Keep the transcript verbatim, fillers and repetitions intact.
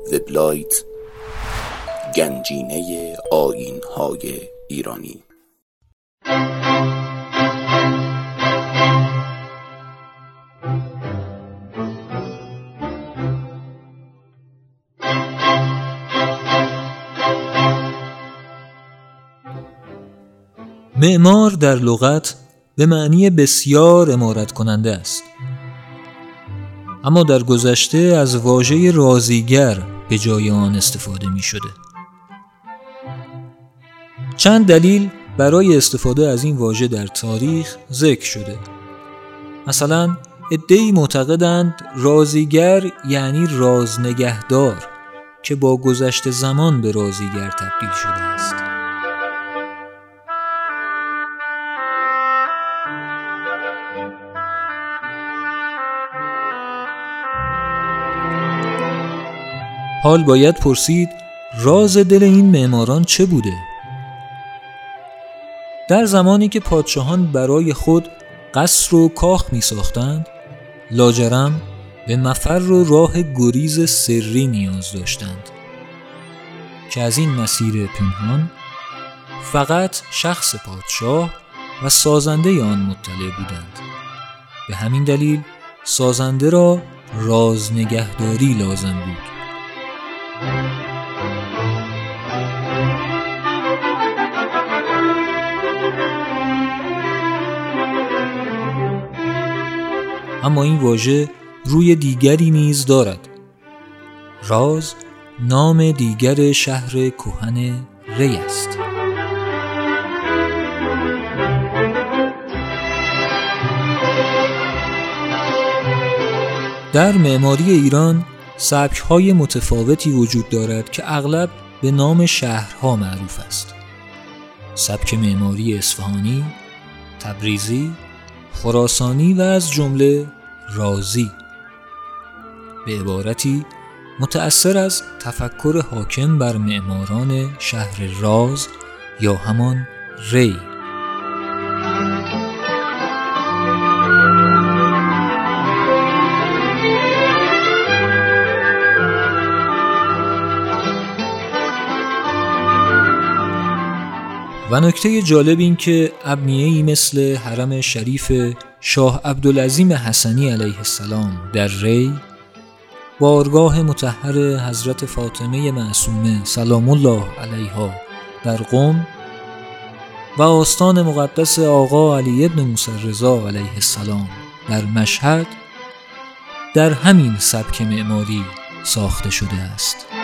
وبلایت گنجینه آیین‌های ایرانی. معمار در لغت به معنی بسیار عمارت کننده است، اما در گذشته از واژه رازیگر به جای آن استفاده می شده. چند دلیل برای استفاده از این واژه در تاریخ ذکر شده. مثلا عده‌ای معتقدند رازیگر یعنی رازنگهدار که با گذشت زمان به رازیگر تبدیل شده است. حال باید پرسید راز دل این معماران چه بوده؟ در زمانی که پادشاهان برای خود قصر و کاخ می ساختند، لاجرم به مفر و راه گریز سری نیاز داشتند که از این مسیر پنهان فقط شخص پادشاه و سازنده آن مطلع بودند. به همین دلیل سازنده را رازنگهداری لازم بود. اما این واژه روی دیگری نیز دارد. راز نام دیگر شهر کهن ری است. در معماری ایران سبک‌های متفاوتی وجود دارد که اغلب به نام شهرها معروف است. سبک معماری اصفهانی، تبریزی، خراسانی و از جمله رازی، به عبارتی متأثر از تفکر حاکم بر معماران شهر راز یا همان ری. و نکته جالب این که ابنیه‌ای مثل حرم شریف شاه عبدالعظیم حسنی علیه السلام در ری، بارگاه مطهر حضرت فاطمه معصومه سلام الله علیها در قم و آستان مقدس آقا علی ابن موسی رضا علیه السلام در مشهد در همین سبک معماری ساخته شده است.